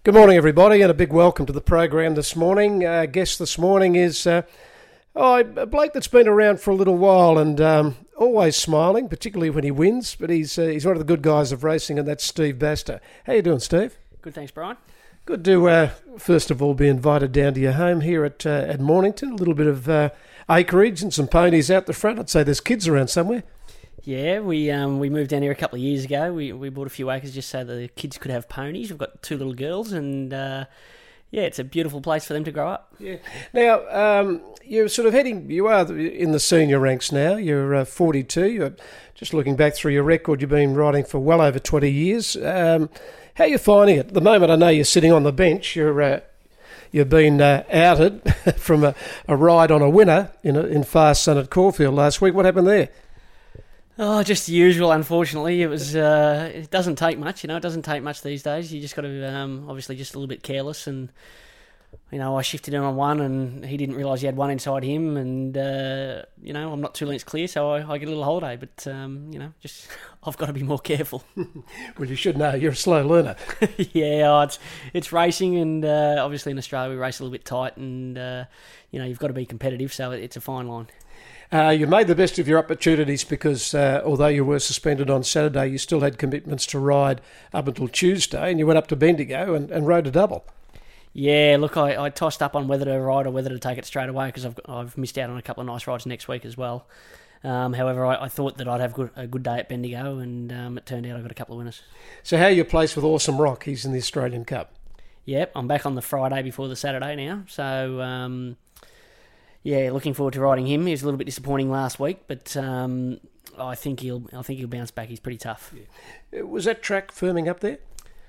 Good morning, everybody, and a big welcome to the program this morning. Guest this morning is a bloke that's been around for a little while and always smiling, particularly when he wins. But he's one of the good guys of racing, and that's Steve Baster. How you doing, Steve? Good, thanks, Brian. Good to first of all be invited down to your home here at Mornington. A little bit of acreage and some ponies out the front. I'd say there's kids around somewhere. Yeah, we moved down here a couple of years ago. We bought a few acres just so the kids could have ponies. We've got two little girls, and it's a beautiful place for them to grow up. Yeah. Now, you're sort of you are in the senior ranks now. You're 42. You're just looking back through your record, you've been riding for well over 20 years. How are you finding it? At the moment, I know you're sitting on the bench. You've been outed from a ride on a winner in Fast Sun at Caulfield last week. What happened there? Oh, just the usual, unfortunately. It was. It doesn't take much, It doesn't take much these days. You just got to, obviously, just a little bit careless. And, I shifted in on one and he didn't realise he had one inside him. And, I'm not 2 lengths clear, so I get a little holiday. But, just I've got to be more careful. Well, you should know. You're a slow learner. Yeah, it's racing. And, obviously, in Australia, we race a little bit tight. And, you've got to be competitive. So it's a fine line. You made the best of your opportunities because although you were suspended on Saturday, you still had commitments to ride up until Tuesday, and you went up to Bendigo and rode a double. Yeah, look, I tossed up on whether to ride or whether to take it straight away because I've missed out on a couple of nice rides next week as well. However, I thought that I'd have a good day at Bendigo, and it turned out I got a couple of winners. So how are you placed with Awesome Rock? He's in the Australian Cup. Yep, I'm back on the Friday before the Saturday now, so... looking forward to riding him. He was a little bit disappointing last week, but I think he'll bounce back. He's pretty tough. Yeah. Was that track firming up there?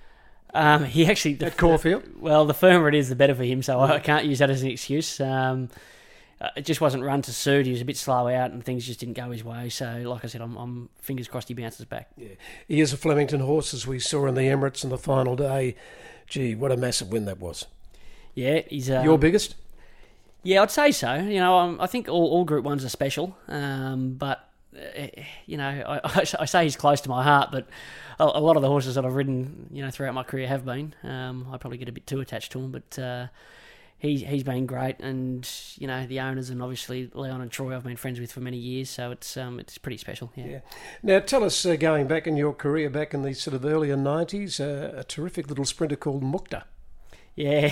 He actually at Caulfield. Well, the firmer it is, the better for him. So I can't use that as an excuse. It just wasn't run to suit. He was a bit slow out, and things just didn't go his way. So, like I said, I'm fingers crossed he bounces back. Yeah, he is a Flemington horse, as we saw in the Emirates on the final day. Gee, what a massive win that was. Yeah, he's your biggest. Yeah, I'd say so. I think all Group 1s are special, but, I say he's close to my heart, but a lot of the horses that I've ridden, throughout my career have been. I probably get a bit too attached to him, but he's been great, and, the owners and obviously Leon and Troy I've been friends with for many years, so it's pretty special, yeah. Now, tell us, going back in your career, back in the sort of earlier 90s, a terrific little sprinter called Mukta. Yeah,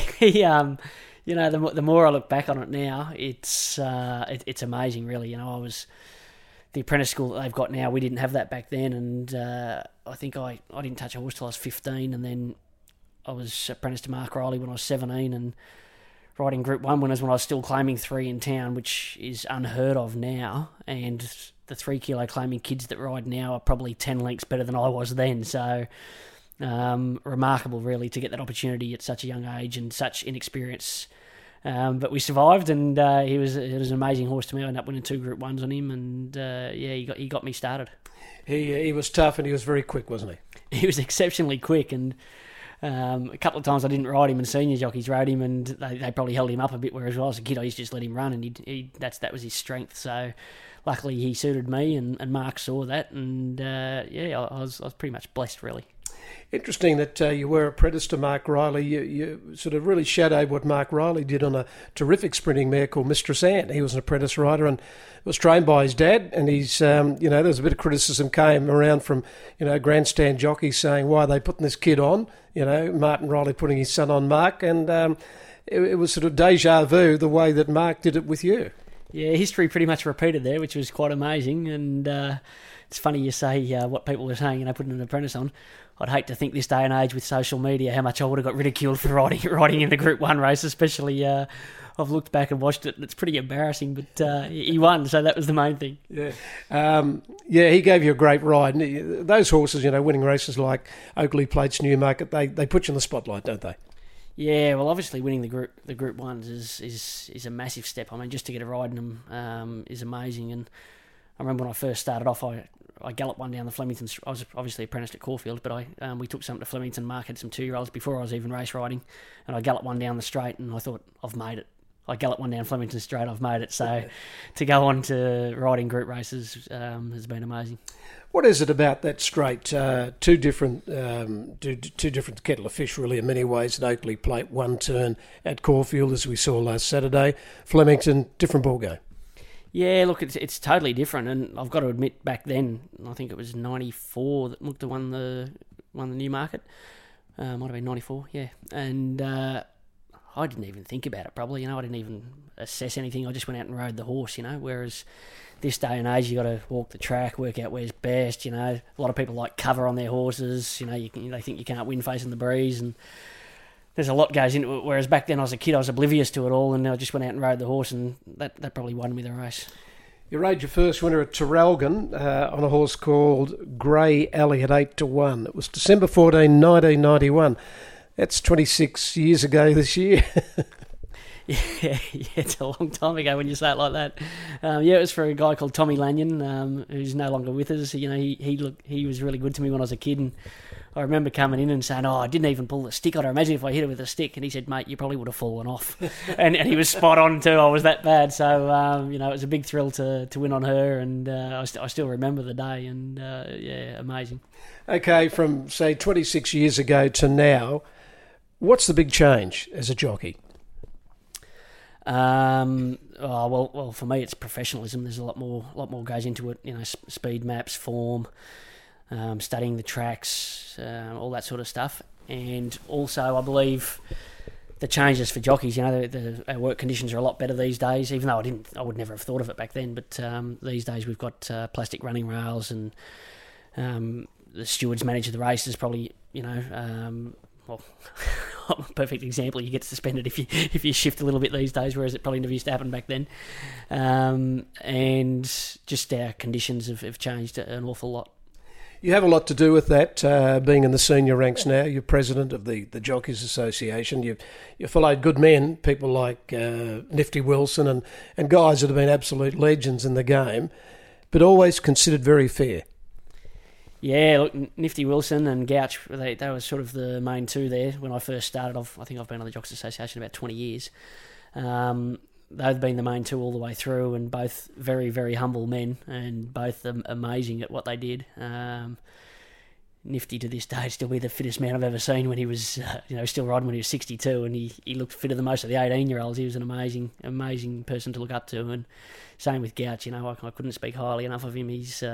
the more I look back on it now, it's amazing, really. I was the apprentice school that they've got now. We didn't have that back then, and I think I didn't touch a horse till I was 15, and then I was apprenticed to Mark Riley when I was 17, and riding Group 1 winners when I was still claiming 3 in town, which is unheard of now. And the 3 kilo claiming kids that ride now are probably 10 lengths better than I was then. So. Remarkable, really, to get that opportunity at such a young age and such inexperience. But we survived, and it was an amazing horse to me. I ended up winning 2 Group 1s on him, and he got me started. He was tough, and he was very quick, wasn't he? He was exceptionally quick, and a couple of times I didn't ride him, and senior jockeys rode him, and they probably held him up a bit. Whereas when I was a kid, I used to just let him run, and that was his strength. So. Luckily, he suited me, and Mark saw that, and I was pretty much blessed, really. Interesting that you were apprenticed to Mark Riley. You sort of really shadowed what Mark Riley did on a terrific sprinting mare called Mistress Anne. He was an apprentice rider and was trained by his dad, and he's, there was a bit of criticism came around from, grandstand jockeys saying, why are they putting this kid on? Martin Riley putting his son on Mark, and it was sort of deja vu the way that Mark did it with you. Yeah, history pretty much repeated there, which was quite amazing. And it's funny you say what people were saying, putting an apprentice on. I'd hate to think this day and age with social media how much I would have got ridiculed for riding in the Group 1 race, especially I've looked back and watched it, and it's pretty embarrassing, but he won, so that was the main thing. Yeah, he gave you a great ride. Those horses, winning races like Oakley Plates, Newmarket, they put you in the spotlight, don't they? Yeah, well, obviously winning the Group 1s is a massive step. I mean, just to get a ride in them is amazing. And I remember when I first started off, I galloped one down the Flemington. I was obviously apprenticed at Caulfield, but we took something to Flemington. Mark had some 2-year-olds before I was even race riding, and I galloped one down the straight, and I thought, I've made it. I galloped one down Flemington Straight, I've made it. So to go on to riding group races has been amazing. What is it about that straight? Two different kettle of fish, really, in many ways. At Oakley Plate, one turn at Caulfield, as we saw last Saturday. Flemington, different ballgame. Yeah, look, it's totally different, and I've got to admit, back then, I think it was '94 that Mukta won the Newmarket. Might have been '94, yeah, and I didn't even think about it. Probably, I didn't even assess anything. I just went out and rode the horse, Whereas this day and age, you got to walk the track, work out where's best. A lot of people like cover on their horses. They think you can't win facing the breeze, and there's a lot goes into it. Whereas back then, I was a kid, I was oblivious to it all, and I just went out and rode the horse, and that probably won me the race. You rode your first winner at Traralgon on a horse called Grey Alley at 8-1. It was December 14, 1991. That's 26 years ago this year. Yeah, it's a long time ago when you say it like that. It was for a guy called Tommy Lanyon, who's no longer with us. He was really good to me when I was a kid, and I remember coming in and saying, I didn't even pull the stick on her. Imagine if I hit her with a stick. And he said, mate, you probably would have fallen off. and he was spot on too. I was that bad. So, it was a big thrill to win on her, and I still remember the day, and amazing. Okay, from, say, 26 years ago to now, what's the big change as a jockey? Well, for me, it's professionalism. There's a lot more goes into it. Speed maps, form, studying the tracks, all that sort of stuff. And also, I believe the changes for jockeys. Our work conditions are a lot better these days. Even though I would never have thought of it back then. But these days we've got plastic running rails, and the stewards manage the races. Probably, perfect example. You get suspended if you shift a little bit these days, whereas it probably never used to happen back then. And just our conditions have changed an awful lot. You have a lot to do with that, being in the senior ranks now. You're president of the Jockeys Association. You followed good men, people like Nifty Wilson and guys that have been absolute legends in the game, but always considered very fair. Yeah, look, Nifty Wilson and Gouch, they were sort of the main two there when I first started. I think I've been on the Jockeys Association about 20 years. They've been the main two all the way through, and both very, very humble men, and both amazing at what they did. Nifty to this day still be the fittest man I've ever seen when he was, still riding when he was 62, and he looked fitter than most of the 18-year-olds. He was an amazing person to look up to, and same with Gouch. I couldn't speak highly enough of him.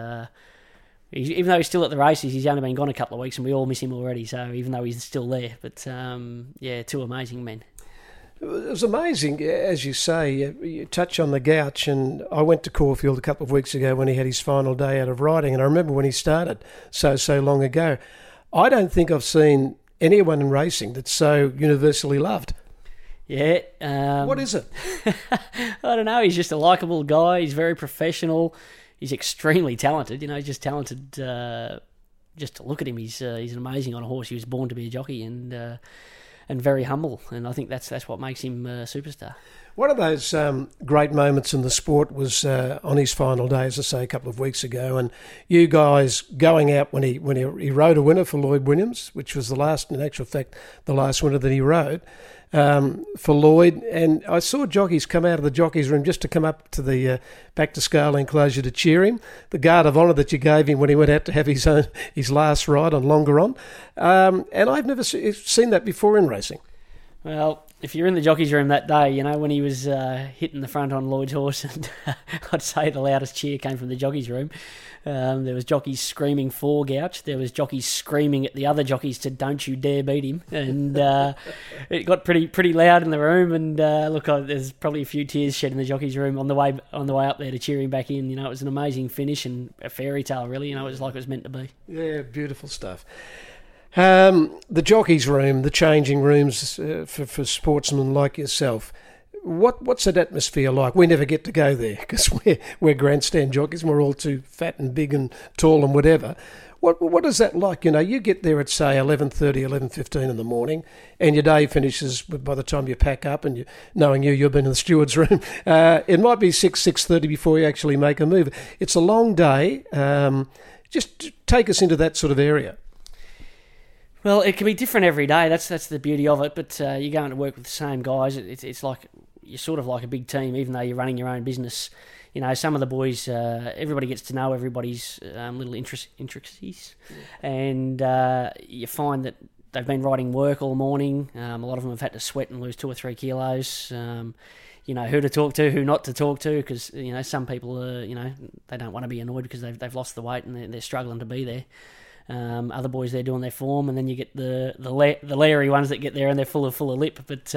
Even though he's still at the races, he's only been gone a couple of weeks, and we all miss him already. So even though he's still there, but two amazing men. It was amazing, as you say. You touch on the Gouch, and I went to Caulfield a couple of weeks ago when he had his final day out of riding, and I remember when he started so long ago. I don't think I've seen anyone in racing that's so universally loved. Yeah. What is it? I don't know. He's just a likeable guy. He's very professional. He's extremely talented. He's just talented. Just to look at him, he's amazing on a horse. He was born to be a jockey, and very humble. And I think that's what makes him a superstar. One of those great moments in the sport was on his final day, as I say, a couple of weeks ago, and you guys going out when he rode a winner for Lloyd Williams, which was the last winner that he rode. For Lloyd, and I saw jockeys come out of the jockeys room just to come up to the back to scale enclosure to cheer him. The guard of honour that you gave him when he went out to have his last ride on Longeron, and I've never seen that before in racing. Well, if you're in the jockeys room that day, when he was hitting the front on Lloyd's horse, and I'd say the loudest cheer came from the jockeys room. There was jockeys screaming for Gouch. There was jockeys screaming at the other jockeys to "Don't you dare beat him!" And it got pretty loud in the room. And there's probably a few tears shed in the jockeys room on the way up there to cheer him back in. It was an amazing finish and a fairy tale, really. It was like it was meant to be. Yeah, beautiful stuff. The jockeys room, the changing rooms for sportsmen like yourself. What's that atmosphere like? We never get to go there because we're grandstand jockeys and we're all too fat and big and tall and whatever. What is that like? You get there at, say, 11:30, 11:15 in the morning, and your day finishes by the time you pack up, and you've been in the steward's room. It might be 6:30 before you actually make a move. It's a long day. Just take us into that sort of area. Well, it can be different every day. That's the beauty of it. But you're going to work with the same guys. It's like you're sort of like a big team, even though you're running your own business. You know, some of the boys, everybody gets to know everybody's little intricacies, and you find that they've been riding work all morning. A lot of them have had to sweat and lose 2 or 3 kilos. You know, who to talk to, who not to talk to, because, you know, some people are, you know, they don't want to be annoyed because they've lost the weight and they're struggling to be there. Other boys, they're doing their form, and then you get the leery ones that get there and they're full of lip. But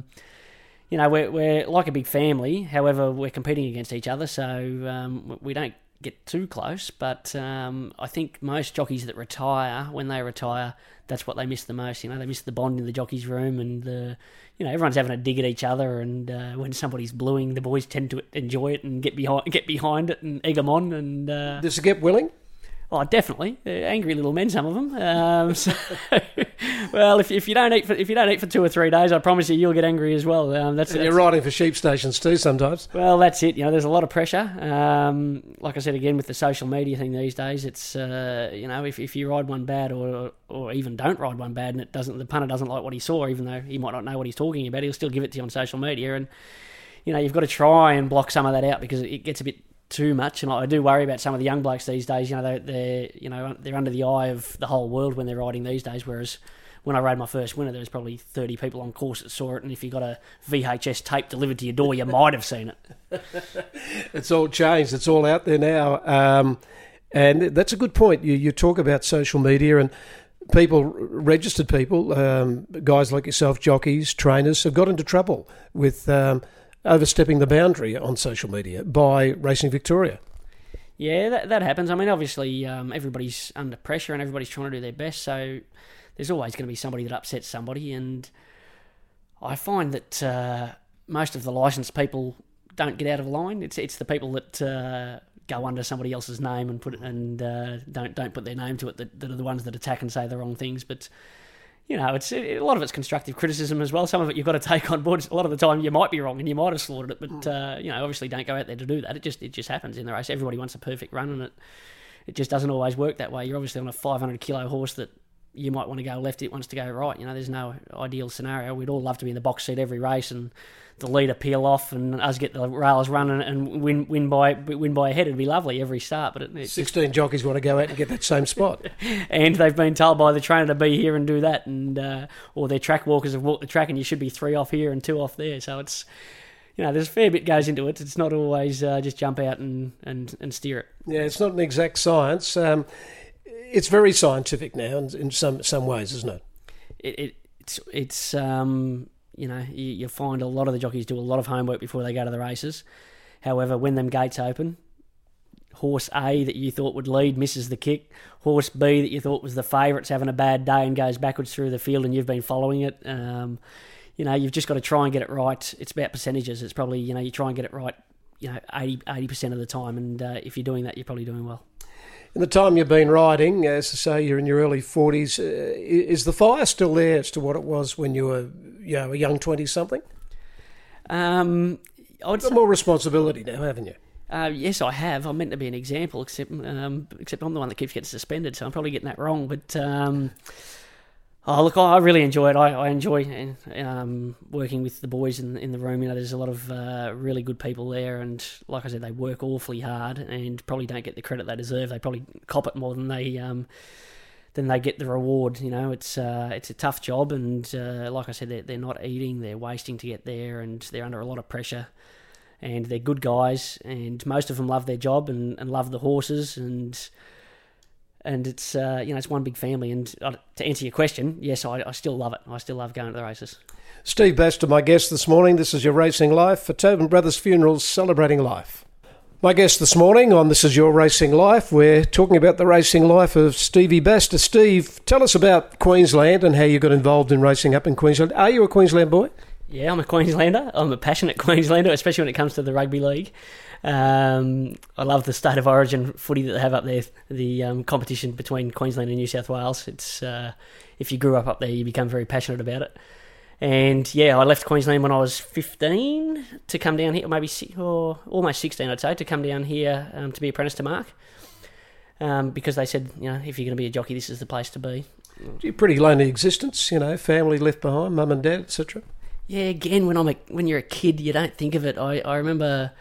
you know, we're like a big family. However, we're competing against each other, so we don't get too close. But I think most jockeys that retire, when they retire, that's what they miss the most. You know, they miss the bond in the jockeys' room, and you know, everyone's having a dig at each other. And when somebody's bluing, the boys tend to enjoy it and get behind it and egg them on. And does it get willing? Oh, definitely. They're angry little men, some of them. So, well, if you don't eat for 2 or 3 days, I promise you'll get angry as well. That's you're riding for sheep stations too sometimes. Well, that's it. You know, there's a lot of pressure. Like I said again, with the social media thing these days, it's you know, if you ride one bad or even don't ride one bad, and the punter doesn't like what he saw, even though he might not know what he's talking about, he'll still give it to you on social media, and you know, you've got to try and block some of that out because it gets a bit too much. And I do worry about some of the young blokes these days. You know, they're under the eye of the whole world when they're riding these days. Whereas when I rode my first winter, there was probably 30 people on course that saw it, and if you got a VHS tape delivered to your door, you might have seen it. It's all changed. It's all out there now, and that's a good point. You talk about social media and registered people, guys like yourself, jockeys, trainers, have got into trouble with overstepping the boundary on social media by Racing Victoria. Yeah, that happens. I mean, obviously, everybody's under pressure and everybody's trying to do their best, so there's always going to be somebody that upsets somebody. And I find that most of the licensed people don't get out of line. It's the people that go under somebody else's name and don't put their name to it that are the ones that attack and say the wrong things. But you know, a lot of it's constructive criticism as well. Some of it you've got to take on board. A lot of the time you might be wrong and you might have slaughtered it, but you know, obviously don't go out there to do that. It just happens in the race. Everybody wants a perfect run, and it just doesn't always work that way. You're obviously on a 500 kilo horse that you might want to go left, it wants to go right. You know, there's no ideal scenario. We'd all love to be in the box seat every race and the leader peel off and us get the rails running and win by a head. It'd be lovely every start, but 16 jockeys want to go out and get that same spot, and they've been told by the trainer to be here and do that, and or their track walkers have walked the track and you should be 3 off here and 2 off there. So it's, you know, there's a fair bit goes into it. It's not always just jump out and steer it. Yeah, it's not an exact science. It's very scientific now in some ways, isn't it? It's you know, you find a lot of the jockeys do a lot of homework before they go to the races. However, when them gates open, horse A that you thought would lead misses the kick. Horse B that you thought was the favourite's having a bad day and goes backwards through the field, and you've been following it. You know, you've just got to try and get it right. It's about percentages. It's probably, you know, you try and get it right, you know, 80% of the time, and if you're doing that, you're probably doing well. In the time you've been riding, as I say, you're in your early 40s, is the fire still there as to what it was when you were, you know, a young 20-something? You've got more responsibility now, haven't you? Yes, I have. I'm meant to be an example, except I'm the one that keeps getting suspended, so I'm probably getting that wrong. But oh, look, I really enjoy it. I enjoy working with the boys in the room. You know, there's a lot of really good people there, and like I said, they work awfully hard and probably don't get the credit they deserve. They probably cop it more than they get the reward. You know, it's a tough job, and like I said, they're not eating, they're wasting to get there, and they're under a lot of pressure. And they're good guys, and most of them love their job and love the horses, and it's you know, it's one big family. And to answer your question, yes, I still love it. I still love going to the races. Steve Baxter, my guest this morning. This is Your Racing Life for Tobin Brothers Funerals, celebrating life. My guest this morning on This Is Your Racing Life, we're talking about the racing life of Stevie Baxter. Steve, tell us about Queensland and how you got involved in racing up in Queensland. Are you a Queensland boy? Yeah, I'm a Queenslander. I'm a passionate Queenslander, especially when it comes to the rugby league. I love the state of origin footy that they have up there, the competition between Queensland and New South Wales. It's if you grew up there, you become very passionate about it. And yeah, I left Queensland when I was 15 to come down here, or almost 16, I'd say, to come down here to be apprentice to Mark. Because they said, you know, if you're going to be a jockey, this is the place to be. Pretty lonely existence, you know, family left behind, mum and dad, etc. Yeah, again, when you're a kid, you don't think of it. I remember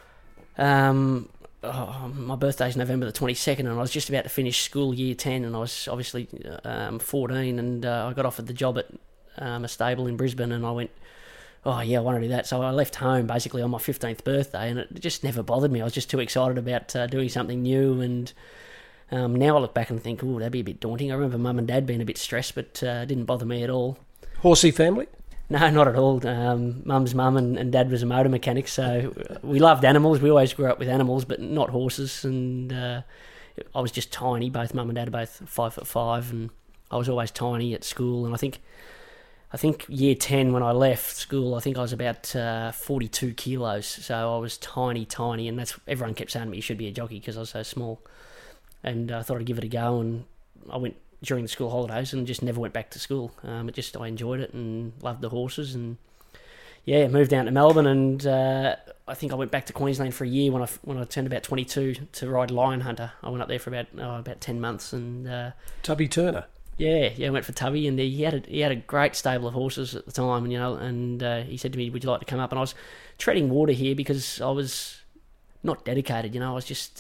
my birthday's November the 22nd, and I was just about to finish school year 10, and I was obviously 14, and I got offered the job at a stable in Brisbane, and I went, oh yeah, I want to do that. So I left home basically on my 15th birthday, and it just never bothered me. I was just too excited about doing something new, and now I look back and think, oh, that'd be a bit daunting. I remember Mum and Dad being a bit stressed, but it didn't bother me at all. Horsey family? No, not at all. Mum's mum and Dad was a motor mechanic, so we loved animals. We always grew up with animals, but not horses. And I was just tiny. Both Mum and Dad are both 5'5", and I was always tiny at school. And I think year 10 when I left school, I think I was about 42 kilos. So I was tiny, and that's everyone kept saying to me, you should be a jockey because I was so small. And I thought I'd give it a go, and I went during the school holidays and just never went back to school. I enjoyed it and loved the horses, and yeah, moved down to Melbourne, and I think I went back to Queensland for a year when I turned about 22 to ride Lion Hunter. I went up there for about 10 months, and Tubby Turner. Yeah, I went for Tubby, and he had a great stable of horses at the time, and he said to me, "Would you like to come up?" And I was treading water here because I was not dedicated. I was just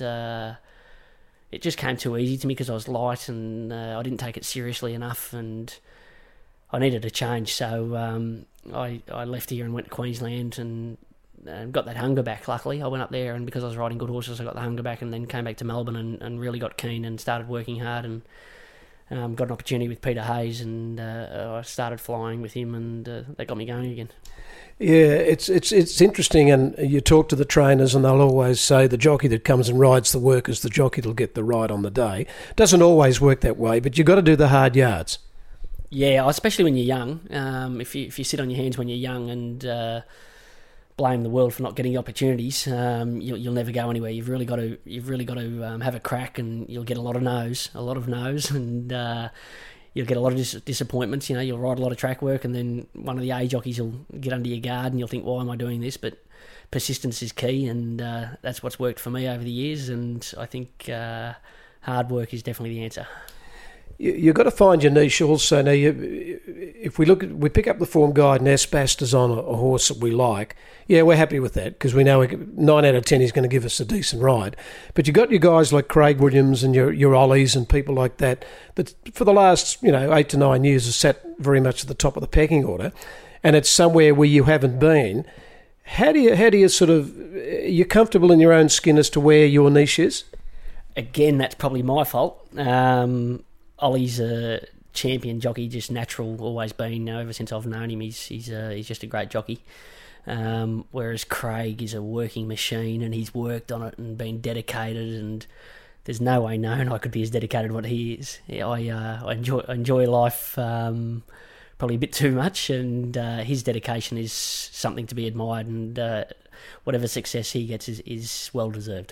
it just came too easy to me because I was light, and I didn't take it seriously enough, and I needed a change. So I left here and went to Queensland and got that hunger back, luckily. I went up there, and because I was riding good horses, I got the hunger back, and then came back to Melbourne and really got keen and started working hard, and got an opportunity with Peter Hayes, and I started flying with him, and that got me going again. Yeah, it's interesting, and you talk to the trainers and they'll always say the jockey that comes and rides the work is the jockey that'll get the ride on the day. Doesn't always work that way, but you've got to do the hard yards. Yeah, especially when you're young. If you sit on your hands when you're young and blame the world for not getting opportunities, you'll never go anywhere. You've really got to have a crack, and you'll get a lot of no's, and you'll get a lot of disappointments. You'll ride a lot of track work, and then one of the A jockeys will get under your guard, and you'll think, why am I doing this? But persistence is key, and that's what's worked for me over the years, and I think hard work is definitely the answer. You've got to find your niche also. Now, if we pick up the form guide and Aspaster's on a horse that we like, yeah, we're happy with that because we know 9 out of 10 is going to give us a decent ride. But you've got your guys like Craig Williams and your Ollies and people like that for the last 8 to 9 years have sat very much at the top of the pecking order, and it's somewhere where you haven't been. How do you sort of, you're comfortable in your own skin as to where your niche is? Again, that's probably my fault. Ollie's a champion jockey, just natural, always been. Ever since I've known him, he's just a great jockey. Whereas Craig is a working machine, and he's worked on it and been dedicated. And there's no way known I could be as dedicated as what he is. Yeah, I enjoy life probably a bit too much, and his dedication is something to be admired. And whatever success he gets is well deserved.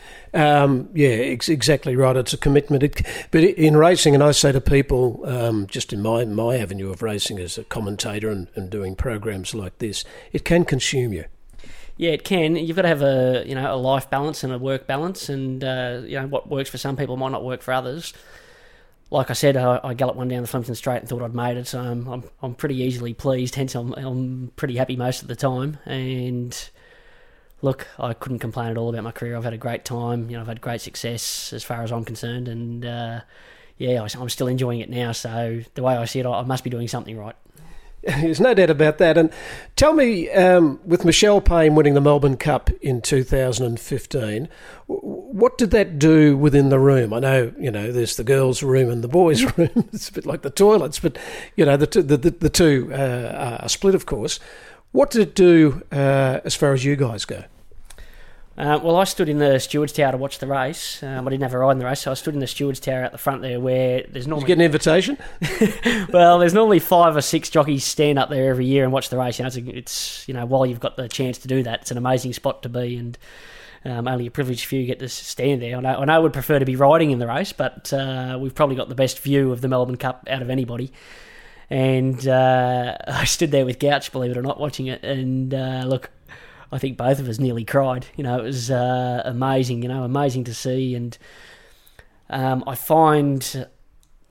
Exactly right. It's a commitment. But in racing, and I say to people, just in my avenue of racing as a commentator and doing programs like this, it can consume you. Yeah, it can. You've got to have a life balance and a work balance, and what works for some people might not work for others. Like I said, I galloped one down the Flemington Straight and thought I'd made it, so I'm pretty easily pleased. Hence, I'm pretty happy most of the time. And look, I couldn't complain at all about my career. I've had a great time. I've had great success as far as I'm concerned, and I'm still enjoying it now. So the way I see it, I must be doing something right. There's no doubt about that. And tell me, with Michelle Payne winning the Melbourne Cup in 2015, what did that do within the room? I know, there's the girls' room and the boys' room. It's a bit like the toilets, but, the two are split, of course. What did it do as far as you guys go? Well, I stood in the stewards' tower to watch the race. I didn't have a ride in the race, so I stood in the stewards' tower out the front there where there's normally... Did you get an invitation? Well, there's normally 5 or 6 jockeys stand up there every year and watch the race. It's while you've got the chance to do that, it's an amazing spot to be, and only a privileged few get to stand there. I know I would prefer to be riding in the race, but we've probably got the best view of the Melbourne Cup out of anybody. And I stood there with Gouch, believe it or not, watching it, and look... I think both of us nearly cried. It was amazing, amazing to see. And I find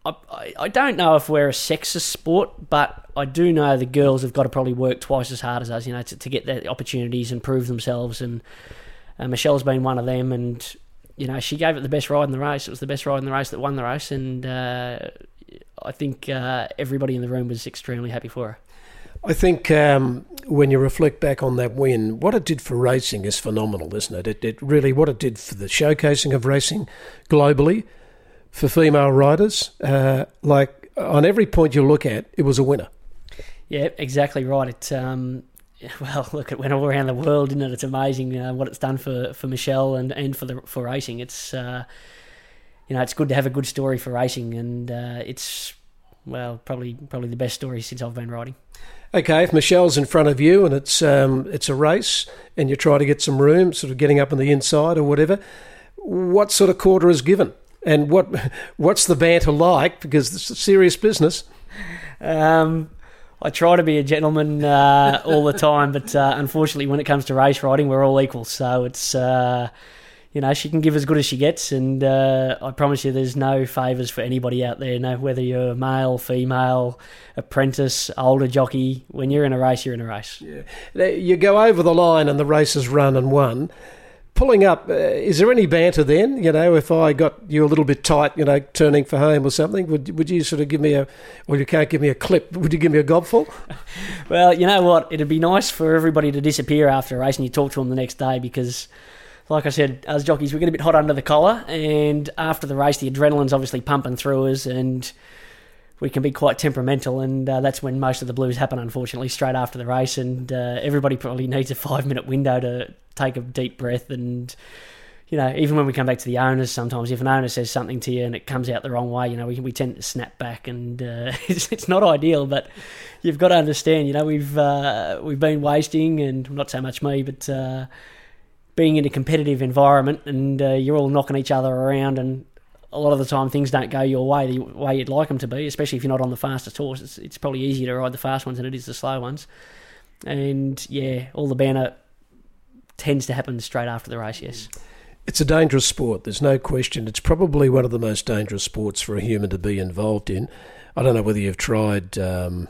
I don't know if we're a sexist sport, but I do know the girls have got to probably work twice as hard as us, to get their opportunities and prove themselves. And Michelle's been one of them, and she gave it the best ride in the race. It was the best ride in the race that won the race, and I think everybody in the room was extremely happy for her. I think when you reflect back on that win, what it did for racing is phenomenal, isn't it? It really, what it did for the showcasing of racing globally, for female riders, like on every point you look at, it was a winner. Yeah, exactly right. It look, it went all around the world, didn't it? It's amazing what it's done for Michelle and for racing. It's it's good to have a good story for racing, and it's probably the best story since I've been riding. Okay, if Michelle's in front of you and it's a race and you try to get some room, sort of getting up on the inside or whatever, what sort of quarter is given? And what's the banter like? Because it's a serious business. I try to be a gentleman all the time, but unfortunately when it comes to race riding, we're all equal. So it's, she can give as good as she gets, and I promise you there's no favours for anybody out there, whether you're male, female, apprentice, older jockey. When you're in a race, you're in a race. Yeah. You go over the line and the race is run and won. Pulling up, is there any banter then? If I got you a little bit tight, turning for home or something, would you sort of give me you can't give me a clip, would you give me a gobful? Well, you know what? It'd be nice for everybody to disappear after a race and you talk to them the next day, because, like I said, as jockeys, we get a bit hot under the collar, and after the race, the adrenaline's obviously pumping through us, and we can be quite temperamental, and that's when most of the blues happen, unfortunately, straight after the race, and everybody probably needs a 5-minute window to take a deep breath. And even when we come back to the owners, sometimes if an owner says something to you and it comes out the wrong way, we tend to snap back, and it's not ideal, but you've got to understand, we've been wasting, and not so much me, but being in a competitive environment, and you're all knocking each other around, and a lot of the time things don't go your way the way you'd like them to be, especially if you're not on the fastest horse. It's probably easier to ride the fast ones than it is the slow ones. And all the banter tends to happen straight after the race, yes. It's a dangerous sport, there's no question. It's probably one of the most dangerous sports for a human to be involved in. I don't know whether you've tried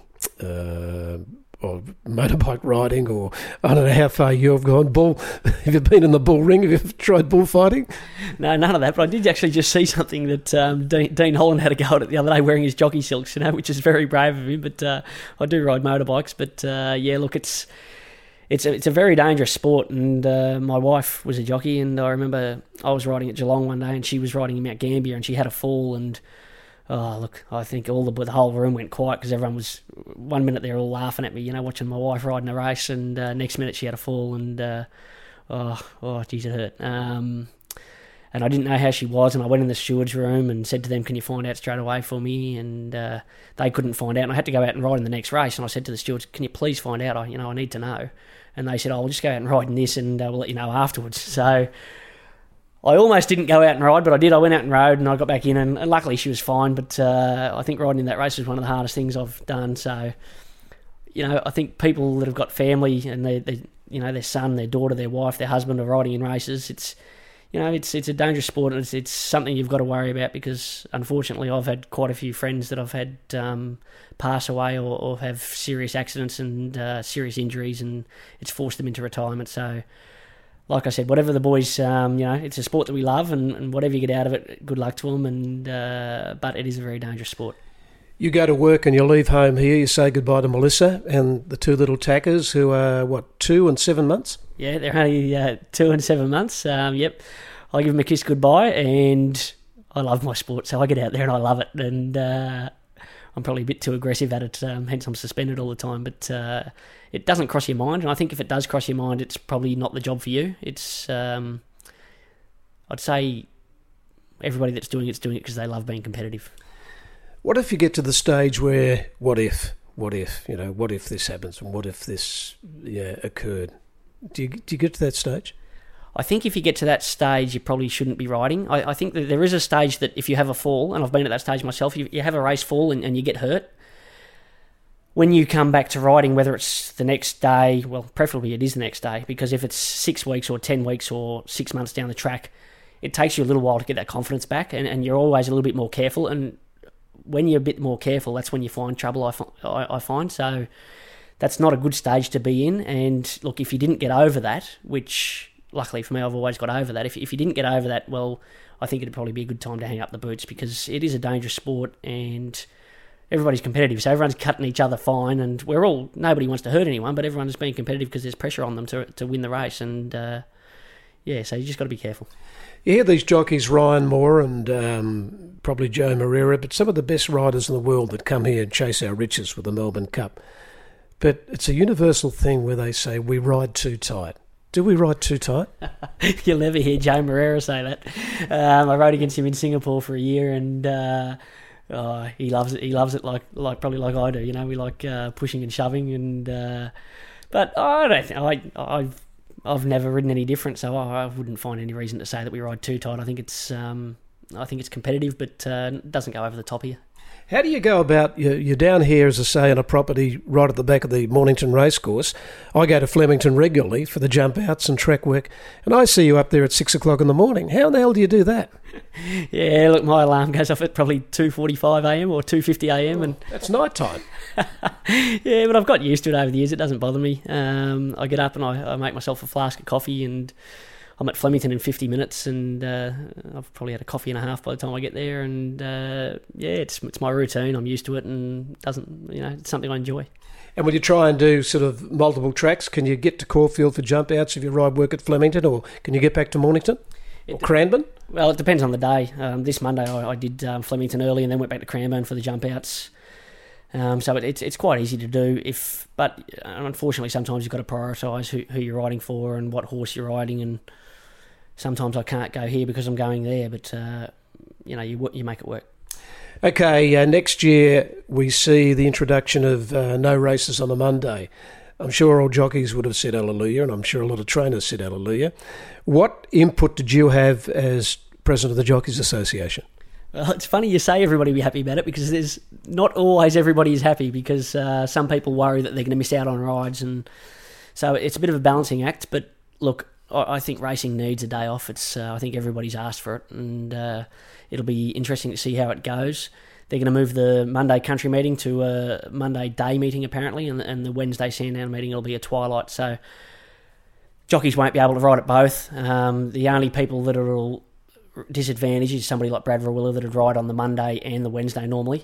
or motorbike riding, or I don't know how far you've gone. Have you been in the bull ring? Have you ever tried bullfighting? No, none of that, but I did actually just see something that Dean Holland had a go at it the other day wearing his jockey silks, which is very brave of him, but I do ride motorbikes. But look, it's a very dangerous sport, and my wife was a jockey, and I remember I was riding at Geelong one day and she was riding in Mount Gambier, and she had a fall, and I think the whole room went quiet, because everyone was, 1 minute they're all laughing at me, watching my wife riding a race, and next minute she had a fall, and geez, it hurt. And I didn't know how she was, and I went in the steward's room and said to them, can you find out straight away for me? And they couldn't find out, and I had to go out and ride in the next race, and I said to the stewards, can you please find out? I need to know. And they said, we'll just go out and ride in this, and we'll let you know afterwards. So I almost didn't go out and ride, but I did. I went out and rode, and I got back in, and luckily she was fine. But I think riding in that race was one of the hardest things I've done. So, I think people that have got family and their son, their daughter, their wife, their husband are riding in races. It's a dangerous sport, and it's something you've got to worry about, because unfortunately I've had quite a few friends that I've had pass away or have serious accidents and serious injuries, and it's forced them into retirement. So, like I said, whatever the boys, it's a sport that we love, and whatever you get out of it, good luck to them. And but it is a very dangerous sport. You go to work and you leave home here, you say goodbye to Melissa and the two little tackers who are, 2 and 7 months? Yeah, they're only 2 and 7 months. Yep. I give them a kiss goodbye, and I love my sport, so I get out there and I love it. And I'm probably a bit too aggressive at it, hence I'm suspended all the time. But it doesn't cross your mind, and I think if it does cross your mind, it's probably not the job for you. It's I'd say everybody that's doing it's doing it because they love being competitive. What if you get to the stage where, what if this happens, and what if this occurred? Do you get to that stage? I think if you get to that stage, you probably shouldn't be riding. I think that there is a stage that if you have a fall, and I've been at that stage myself, you have a race fall and you get hurt. When you come back to riding, whether it's the next day, well, preferably it is the next day, because if it's 6 weeks or 10 weeks or 6 months down the track, it takes you a little while to get that confidence back, and you're always a little bit more careful. And when you're a bit more careful, that's when you find trouble, I find. So that's not a good stage to be in. And look, if you didn't get over that, which luckily for me, I've always got over that. If you didn't get over that, well, I think it'd probably be a good time to hang up the boots, because it is a dangerous sport and everybody's competitive. So everyone's cutting each other fine, and nobody wants to hurt anyone, but everyone's being competitive because there's pressure on them to win the race. And so you just got to be careful. You hear these jockeys, Ryan Moore and probably Joe Moreira, but some of the best riders in the world that come here and chase our riches with the Melbourne Cup. But it's a universal thing where they say we ride too tight. Do we ride too tight? You'll never hear Joe Moreira say that. I rode against him in Singapore for a year, and he loves it. He loves it like probably like I do. You know, we like pushing and shoving, and but I don't think I've never ridden any different, so I wouldn't find any reason to say that we ride too tight. I think it's competitive, but it doesn't go over the top here. How do you go about, you're down here, as I say, on a property right at the back of the Mornington Racecourse. I go to Flemington regularly for the jump outs and track work, and I see you up there at 6 o'clock in the morning. How in the hell do you do that? Yeah, look, my alarm goes off at probably 2:45am or 2:50am. And that's night time. Yeah, but I've got used to it over the years. It doesn't bother me. I get up and I make myself a flask of coffee, and I'm at Flemington in 50 minutes, and I've probably had a coffee and a half by the time I get there. And it's my routine. I'm used to it, and it's something I enjoy. And will you try and do sort of multiple tracks? Can you get to Caulfield for jump outs if you ride work at Flemington, or can you get back to Mornington or Cranbourne? Well, it depends on the day. This Monday I did Flemington early and then went back to Cranbourne for the jump outs. So it's quite easy to do, but unfortunately sometimes you've got to prioritise who you're riding for and what horse you're riding, and sometimes I can't go here because I'm going there, but you make it work. Okay, next year we see the introduction of no races on a Monday. I'm sure all jockeys would have said hallelujah, and I'm sure a lot of trainers said hallelujah. What input did you have as president of the Jockeys Association? Well, it's funny you say everybody will be happy about it, because there's not always everybody is happy, because some people worry that they're going to miss out on rides, and so it's a bit of a balancing act. But look, I think racing needs a day off. I think everybody's asked for it, and it'll be interesting to see how it goes. They're going to move the Monday country meeting to a Monday day meeting apparently, and the Wednesday Sandown meeting will be a twilight. So jockeys won't be able to ride at both. The only people that are disadvantaged is somebody like Brad Verwiller that would ride on the Monday and the Wednesday normally,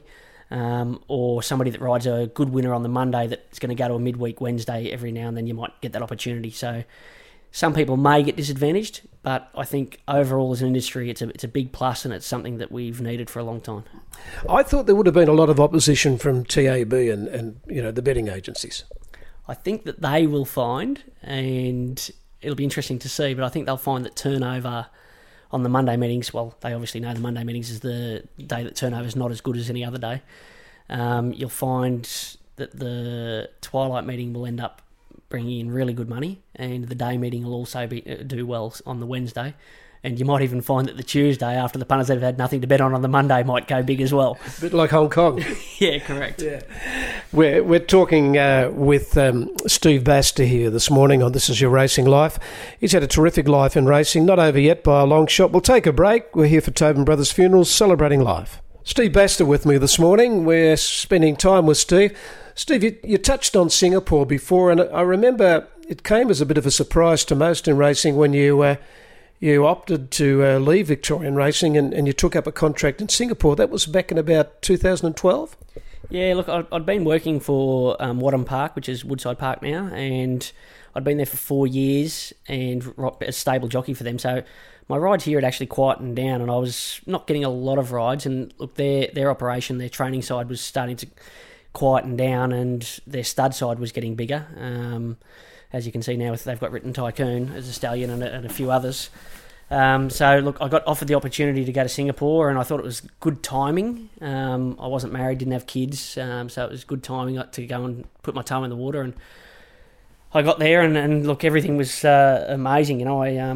or somebody that rides a good winner on the Monday that's going to go to a midweek Wednesday every now and then. You might get that opportunity. So some people may get disadvantaged, but I think overall as an industry it's a big plus, and it's something that we've needed for a long time. I thought there would have been a lot of opposition from TAB and the betting agencies. I think that they will find, and it'll be interesting to see, but I think they'll find that turnover on the Monday meetings, well, they obviously know the Monday meetings is the day that turnover is not as good as any other day. You'll find that the twilight meeting will end up bringing in really good money, and the day meeting will also do well on the Wednesday. And you might even find that the Tuesday, after the punters have had nothing to bet on the Monday, might go big as well. A bit like Hong Kong. Yeah, correct. Yeah. We're talking with Steve Baster here this morning on This Is Your Racing Life. He's had a terrific life in racing, not over yet by a long shot. We'll take a break. We're here for Tobin Brothers Funerals, celebrating life. Steve Baster with me this morning. We're spending time with Steve. Steve, you touched on Singapore before, and I remember it came as a bit of a surprise to most in racing when you opted to leave Victorian racing and you took up a contract in Singapore. That was back in about 2012? Yeah, look, I'd been working for Wadham Park, which is Woodside Park now, and I'd been there for 4 years and a stable jockey for them. So my rides here had actually quietened down, and I was not getting a lot of rides. And look, their operation, their training side was starting to quieten down, and their stud side was getting bigger. As you can see now, they've got Written Tycoon as a stallion and a few others. So, look, I got offered the opportunity to go to Singapore, and I thought it was good timing. I wasn't married, didn't have kids, so it was good timing to go and put my toe in the water. And I got there, and look, everything was amazing.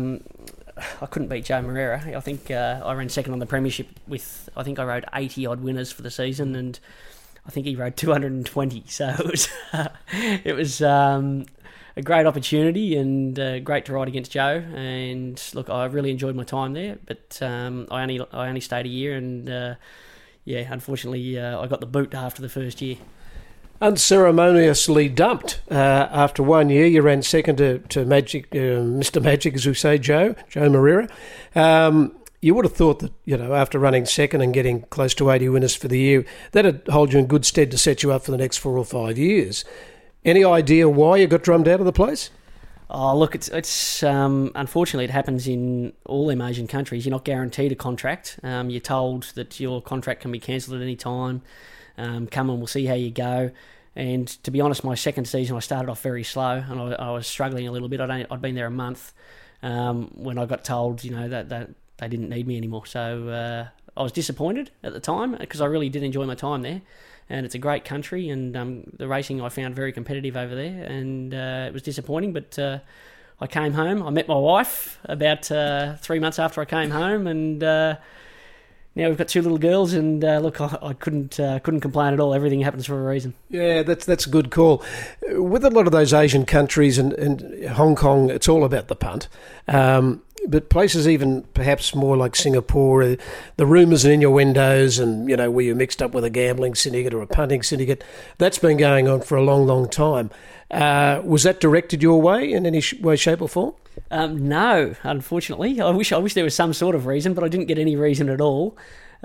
I couldn't beat Joe Moreira. I think I ran second on the premiership with, I think I rode 80-odd winners for the season, and I think he rode 220. So it was a great opportunity, and great to ride against Joe. And look, I really enjoyed my time there, but I only stayed a year, and yeah, unfortunately, I got the boot after the first year. Unceremoniously dumped after 1 year. You ran second to Magic, Mr. Magic, as we say, Joe Moreira. You would have thought that, after running second and getting close to 80 winners for the year, that'd hold you in good stead to set you up for the next 4 or 5 years. Any idea why you got drummed out of the place? Oh, look, it's unfortunately it happens in all them Asian countries. You're not guaranteed a contract. You're told that your contract can be cancelled at any time. Come and we'll see how you go. And to be honest, my second season I started off very slow and I was struggling a little bit. I'd been there a month when I got told, that they didn't need me anymore. So I was disappointed at the time because I really did enjoy my time there. And it's a great country, and the racing I found very competitive over there, and it was disappointing, but I came home. I met my wife about 3 months after I came home, and now we've got 2 little girls, and look, I couldn't complain at all. Everything happens for a reason. Yeah, that's a good call. With a lot of those Asian countries and Hong Kong, it's all about the punt. But places even perhaps more like Singapore, the rumours and innuendos and, where you're mixed up with a gambling syndicate or a punting syndicate, that's been going on for a long, long time. Was that directed your way in any way, shape or form? No, unfortunately. I wish there was some sort of reason, but I didn't get any reason at all,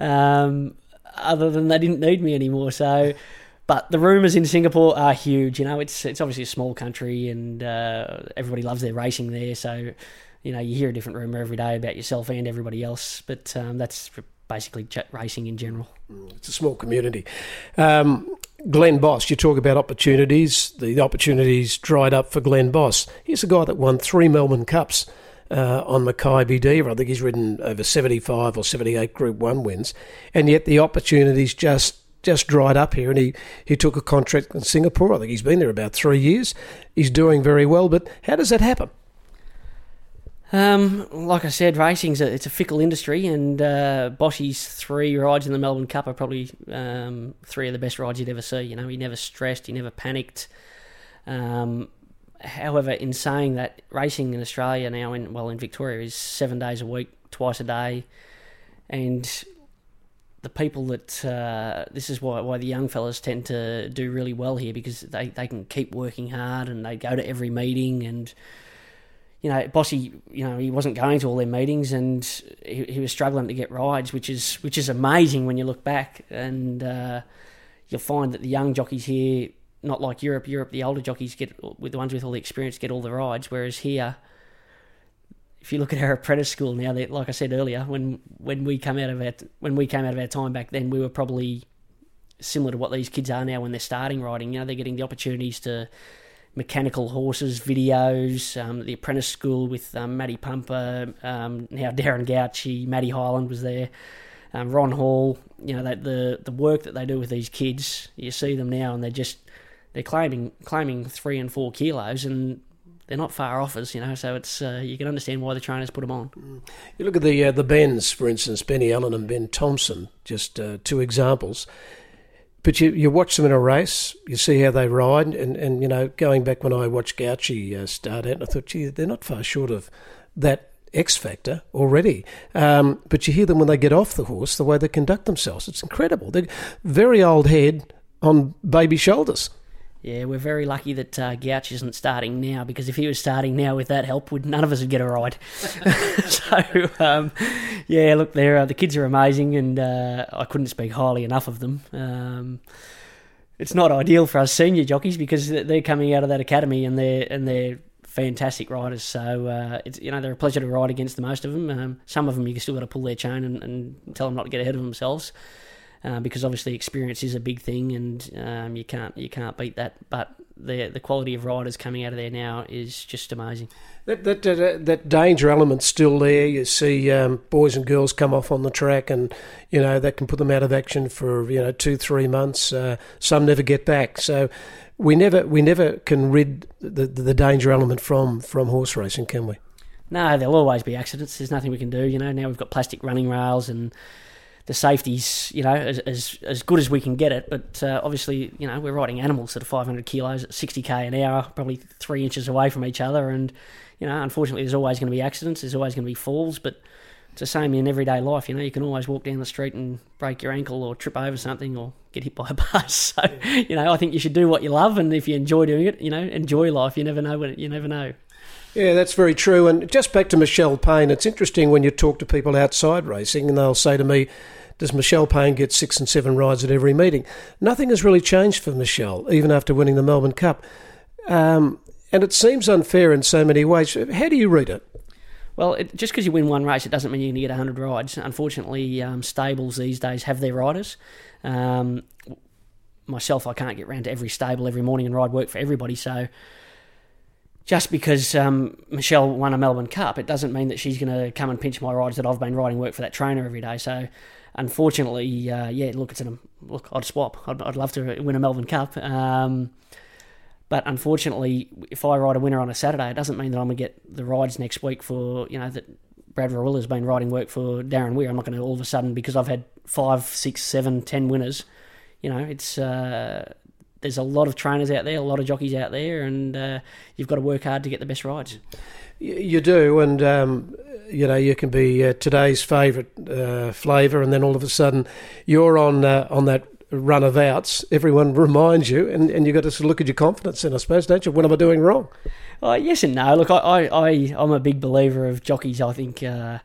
other than they didn't need me anymore. So, but the rumours in Singapore are huge. It's obviously a small country and everybody loves their racing there, so... you hear a different rumour every day about yourself and everybody else, but that's basically racing in general. It's a small community. Glenn Boss, you talk about opportunities. The opportunities dried up for Glenn Boss. He's a guy that won 3 Melbourne Cups on Mackay BD. I think he's ridden over 75 or 78 Group 1 wins, and yet the opportunities just dried up here, and he took a contract in Singapore. I think he's been there about 3 years. He's doing very well, but how does that happen? Like I said, racing's it's a fickle industry, and Bossy's 3 rides in the Melbourne Cup are probably 3 of the best rides you'd ever see. He never stressed, he never panicked. However, in saying that, racing in Australia now, in Victoria, is 7 days a week, twice a day, and the people that this is why the young fellas tend to do really well here, because they can keep working hard and they go to every meeting. And Bossy, he wasn't going to all their meetings, and he was struggling to get rides, which is amazing when you look back. And you'll find that the young jockeys here, not like Europe, the older jockeys with the ones with all the experience get all the rides, whereas here, if you look at our apprentice school now, like I said earlier, when we came out of our time back then, we were probably similar to what these kids are now when they're starting riding. They're getting the opportunities to mechanical horses, videos, the apprentice school with Matty Pumper, now Darren Gauci, Matty Highland was there, Ron Hall. The work that they do with these kids, you see them now, and they're claiming 3 and 4 kilos, and they're not far off us, so it's you can understand why the trainers put them on. You look at the Bens, for instance, Benny Allen and Ben Thompson, just 2 examples. But you watch them in a race, you see how they ride, and going back when I watched Gauci start out, I thought, gee, they're not far short of that X factor already. But you hear them when they get off the horse, the way they conduct themselves. It's incredible. They're very old head on baby shoulders. Yeah, we're very lucky that Gouch isn't starting now, because if he was starting now with that help, none of us would get a ride. So, yeah, look, the kids are amazing, and I couldn't speak highly enough of them. It's not ideal for us senior jockeys, because they're coming out of that academy and they're fantastic riders. So they're a pleasure to ride against, the most of them. Some of them you still got to pull their chain and tell them not to get ahead of themselves. Because obviously experience is a big thing, and you can't beat that. But the quality of riders coming out of there now is just amazing. That danger element's still there. You see boys and girls come off on the track, and that can put them out of action for 2-3 months. Some never get back. So we never can rid the danger element from horse racing, can we? No, there'll always be accidents. There's nothing we can do. Now we've got plastic running rails and the safety's, as good as we can get it, but obviously, we're riding animals that are 500 kilos at 60k an hour, probably 3 inches away from each other, and unfortunately, there's always going to be accidents, there's always going to be falls, but it's the same in everyday life. You can always walk down the street and break your ankle or trip over something or get hit by a bus. So, I think you should do what you love, and if you enjoy doing it, enjoy life. You never know you never know. Yeah, that's very true. And just back to Michelle Payne, it's interesting when you talk to people outside racing and they'll say to me, does Michelle Payne get 6 and 7 rides at every meeting? Nothing has really changed for Michelle, even after winning the Melbourne Cup. And it seems unfair in so many ways. How do you read it? Well, just because you win one race, it doesn't mean you're going to get 100 rides. Unfortunately, stables these days have their riders. Myself, I can't get round to every stable every morning and ride work for everybody. So just because Michelle won a Melbourne Cup, it doesn't mean that she's going to come and pinch my rides that I've been riding work for that trainer every day. So unfortunately, I'd swap. I'd love to win a Melbourne Cup. But unfortunately, if I ride a winner on a Saturday, it doesn't mean that I'm going to get the rides next week for, that Brad Rawiller been riding work for Darren Weir. I'm not going to all of a sudden, because I've had 5, 6, 7, 10 winners, it's there's a lot of trainers out there, a lot of jockeys out there, and you've got to work hard to get the best rides. You do, and you can be today's favourite flavour, and then all of a sudden you're on that run of outs. Everyone reminds you, and you've got to sort of look at your confidence in, I suppose, don't you? What am I doing wrong? Yes and no. Look, I'm a big believer of jockeys. I think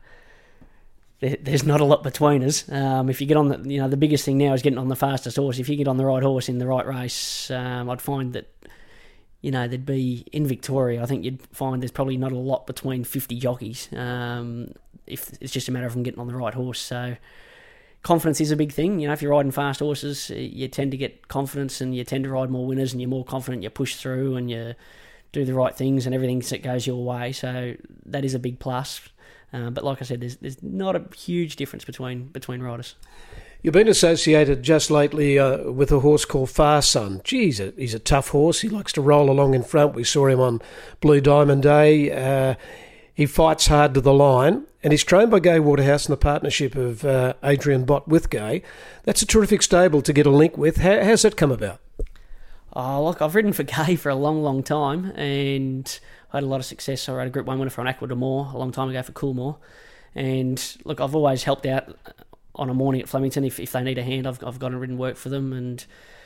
there's not a lot between us. If you get on the biggest thing now is getting on the fastest horse. If you get on the right horse in the right race, I'd find that, there'd be, in Victoria, I think you'd find there's probably not a lot between 50 jockeys, if it's just a matter of them getting on the right horse. So confidence is a big thing. If you're riding fast horses, you tend to get confidence and you tend to ride more winners, and you're more confident, you push through and you do the right things and everything that goes your way. So that is a big plus. But like I said, there's not a huge difference between riders. You've been associated just lately with a horse called Far Sun. Geez, he's a tough horse. He likes to roll along in front. We saw him on Blue Diamond Day. He fights hard to the line, and he's trained by Gai Waterhouse in the partnership of Adrian Bott with Gai. That's a terrific stable to get a link with. How's that come about? Oh, look, I've ridden for Gai for a long, long time, and I had a lot of success. I rode a Group 1 winner for an Aqua D'Amour a long time ago for Coolmore. And look, I've always helped out on a morning at Flemington. If they need a hand, I've gone and ridden work for them. And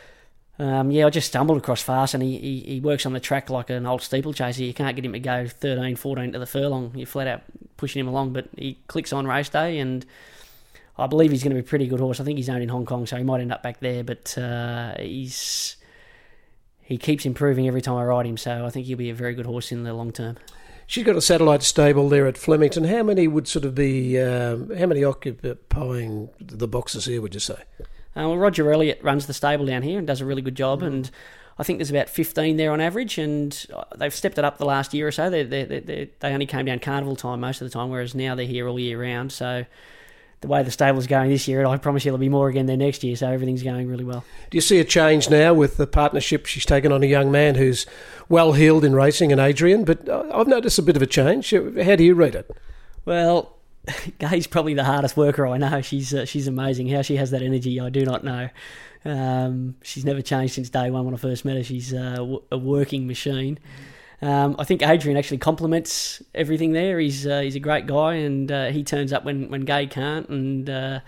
I just stumbled across Fast, and he works on the track like an old steeplechaser. You can't get him to go 13, 14 to the furlong. You're flat out pushing him along, but he clicks on race day, and I believe he's going to be a pretty good horse. I think he's owned in Hong Kong, so he might end up back there, but he keeps improving every time I ride him, so I think he'll be a very good horse in the long term. She's got a satellite stable there at Flemington. How many would sort of be, how many occupying the boxes here, would you say? Well, Roger Elliott runs the stable down here and does a really good job, and I think there's about 15 there on average, and they've stepped it up the last year or so. They only came down carnival time most of the time, whereas now they're here all year round, so the way the stable's going this year, I promise you there'll be more again there next year, so everything's going really well. Do you see a change now with the partnership? She's taken on a young man who's well-heeled in racing, in Adrian, but I've noticed a bit of a change. How do you read it? Well, Gai's probably the hardest worker I know. She's amazing. How she has that energy, I do not know. She's never changed since day one when I first met her. She's a working machine. I think Adrian actually complements everything there. He's a great guy, and he turns up when Gai can't. And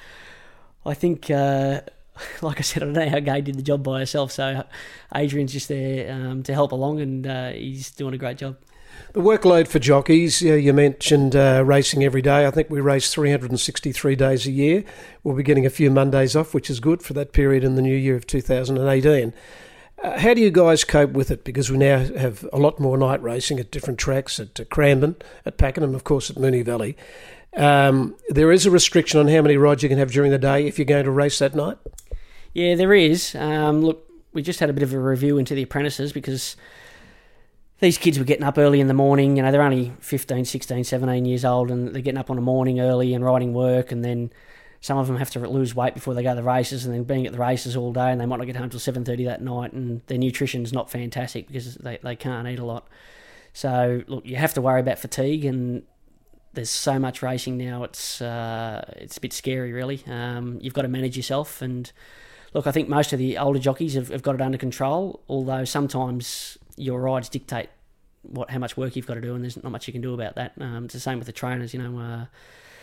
I think, like I said, I don't know how Gai did the job by herself. So Adrian's just there to help along, and he's doing a great job. The workload for jockeys, you mentioned racing every day. I think we race 363 days a year. We'll be getting a few Mondays off, which is good for that period in the new year of 2018. How do you guys cope with it? Because we now have a lot more night racing at different tracks, at Cranbourne, at Pakenham, of course, at Moonee Valley. There is a restriction on how many rides you can have during the day if you're going to race that night? Yeah, there is. Look, we just had a bit of a review into the apprentices because these kids were getting up early in the morning. They're only 15, 16, 17 years old, and they're getting up on a morning early and riding work, and then some of them have to lose weight before they go to the races, and then being at the races all day, and they might not get home till 7:30 that night, and their nutrition's not fantastic because they can't eat a lot. So, look, you have to worry about fatigue, and there's so much racing now, it's a bit scary, really. You've got to manage yourself, and look, I think most of the older jockeys have got it under control, although sometimes your rides dictate how much work you've got to do, and there's not much you can do about that. It's the same with the trainers,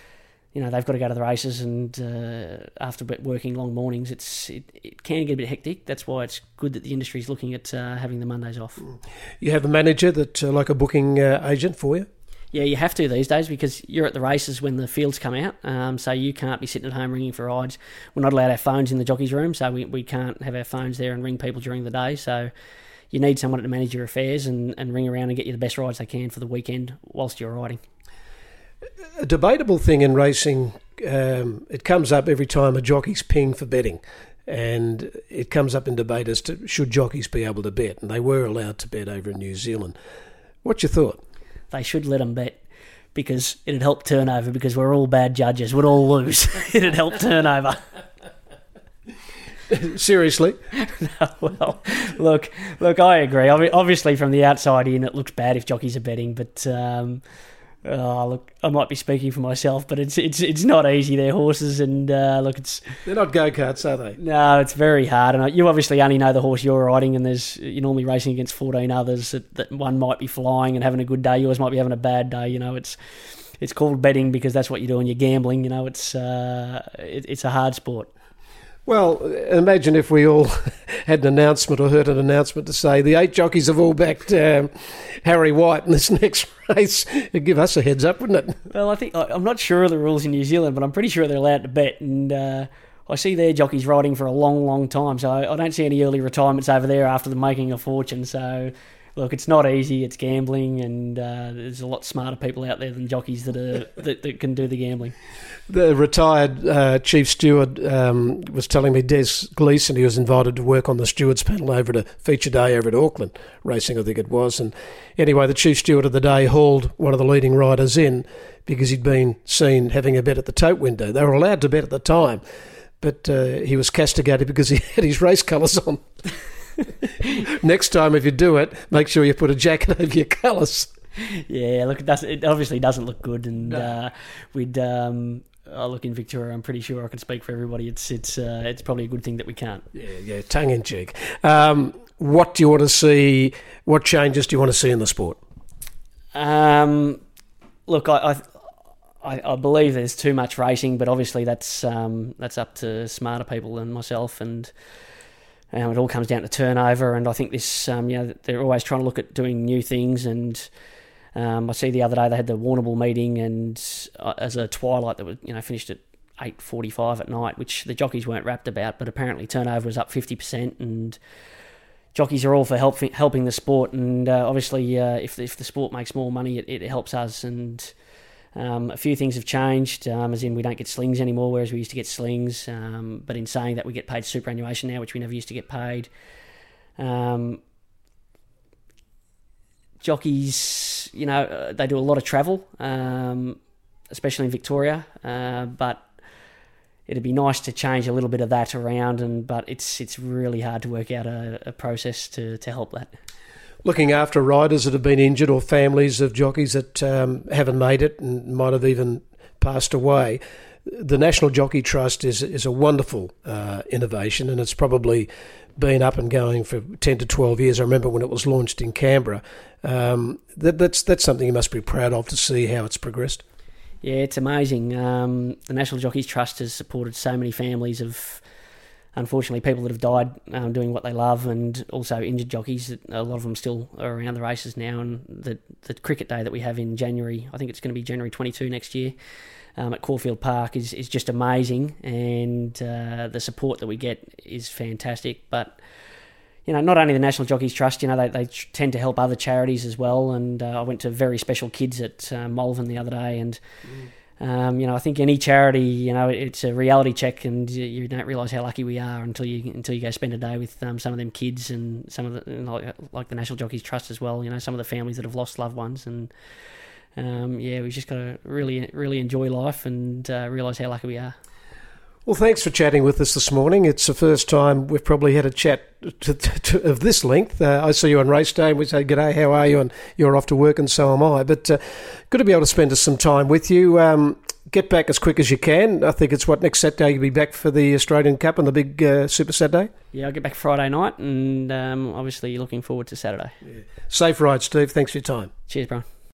they've got to go to the races, and after working long mornings, it can get a bit hectic. That's why it's good that the industry is looking at having the Mondays off. You have a manager that, like a booking agent for you? Yeah, you have to these days because you're at the races when the fields come out, so you can't be sitting at home ringing for rides. We're not allowed to have phones in the jockeys' room, so we can't have our phones there and ring people during the day. So you need someone to manage your affairs and ring around and get you the best rides they can for the weekend whilst you're riding. A debatable thing in racing, it comes up every time a jockey's pinged for betting, and it comes up in debate as to should jockeys be able to bet, and they were allowed to bet over in New Zealand. What's your thought? They should let them bet because it'd help turnover, because we're all bad judges. We'd all lose. It'd help turnover. Seriously? No, well, look, I agree. Obviously, from the outside in, it looks bad if jockeys are betting, but look, I might be speaking for myself, but it's not easy. They're horses, and they're not go-karts, are they? No, it's very hard. And you obviously only know the horse you're riding, and you're normally racing against 14 others. That one might be flying and having a good day. Yours might be having a bad day. It's called betting because that's what you're doing. You're gambling. It's a hard sport. Well, imagine if we all had an announcement or heard an announcement to say the 8 jockeys have all backed Harry White in this next race. It'd give us a heads up, wouldn't it? Well, I'm not sure of the rules in New Zealand, but I'm pretty sure they're allowed to bet. And I see their jockeys riding for a long, long time, so I don't see any early retirements over there after them making a fortune. So, look, it's not easy. It's gambling, and there's a lot smarter people out there than jockeys that can do the gambling. The retired chief steward was telling me, Des Gleeson, he was invited to work on the stewards panel over at a feature day over at Auckland Racing, I think it was. And anyway, the chief steward of the day hauled one of the leading riders in because he'd been seen having a bet at the tote window. They were allowed to bet at the time, but he was castigated because he had his race colours on. Next time, if you do it, make sure you put a jacket over your colours. Yeah, look, it obviously doesn't look good, and no. Look, in Victoria, I'm pretty sure I can speak for everybody. It's probably a good thing that we can't. Yeah, tongue in cheek. What do you want to see? What changes do you want to see in the sport? Look, I believe there's too much racing, but obviously that's up to smarter people than myself, and it all comes down to turnover. And I think this, they're always trying to look at doing new things. And I see the other day they had the Warrnambool meeting, and as a twilight that was finished at 8:45 at night, which the jockeys weren't rapt about, but apparently turnover was up 50%, and jockeys are all for helping the sport. And obviously, if the sport makes more money, it helps us. And a few things have changed, as in we don't get slings anymore, whereas we used to get slings. But in saying that, we get paid superannuation now, which we never used to get paid. Jockeys, they do a lot of travel, especially in Victoria. But it'd be nice to change a little bit of that around. But it's really hard to work out a process to help that. Looking after riders that have been injured, or families of jockeys that haven't made it and might have even passed away. The National Jockey Trust is a wonderful innovation, and it's probably been up and going for 10 to 12 years. I remember when it was launched in Canberra. That's something you must be proud of, to see how it's progressed. Yeah, it's amazing. The National Jockeys Trust has supported so many families of, unfortunately, people that have died doing what they love, and also injured jockeys. A lot of them still are around the races now. And the cricket day that we have in January, I think it's going to be January 22 next year, at Caulfield Park is just amazing, and the support that we get is fantastic. But not only the National Jockeys Trust, they tend to help other charities as well. And I went to Very Special Kids at Malvern the other day, and I think any charity, it's a reality check, and you don't realise how lucky we are until you go spend a day with some of them kids, and some of the like the National Jockeys Trust as well. Some of the families that have lost loved ones, and we've just got to really, really enjoy life and realise how lucky we are. Well, thanks for chatting with us this morning. It's the first time we've probably had a chat of this length. I see you on race day and we say, "G'day, how are you?" And you're off to work, and so am I. But good to be able to spend some time with you. Get back as quick as you can. I think it's next Saturday you'll be back for the Australian Cup and the big Super Saturday? Yeah, I'll get back Friday night, and obviously looking forward to Saturday. Yeah. Safe ride, Steve. Thanks for your time. Cheers, Brian.